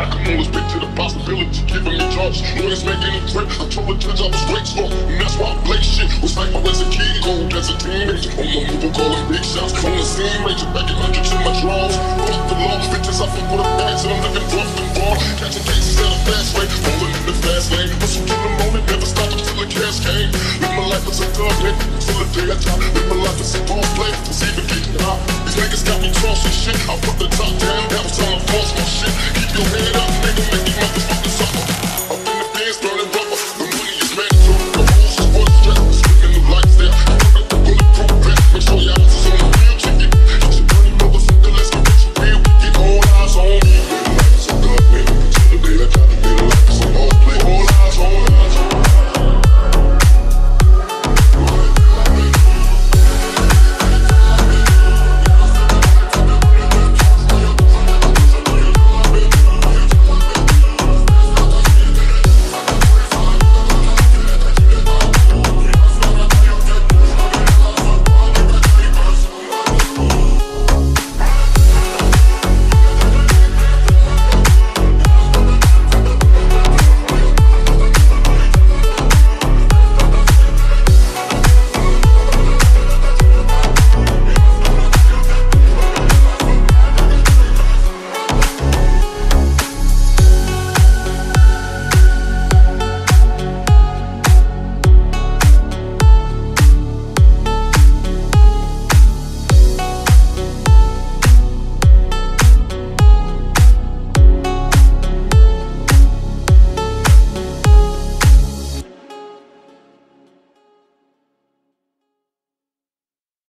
I can always picture the possibility, giving me drugs. Lawyers making a threat, I told the judge I was grateful. And that's why I play shit, was like my as a kid, gold as a teenager. On the move, I'm calling big shots, on the scene, major back in hundreds in my drawers. Fuck the law, bitches, I fuck with a bags, and I'm living rough and raw. Catching cases at a fast rate, rolling in the fast lane. Hustle to the moment, never stop until the cash came. Live my life as a thug, nigga, until the day I die. Live my life as a ball player, it's even getting high. These niggas got me tossing shit, I put the top down, that was time to force my shit. Keep your head up.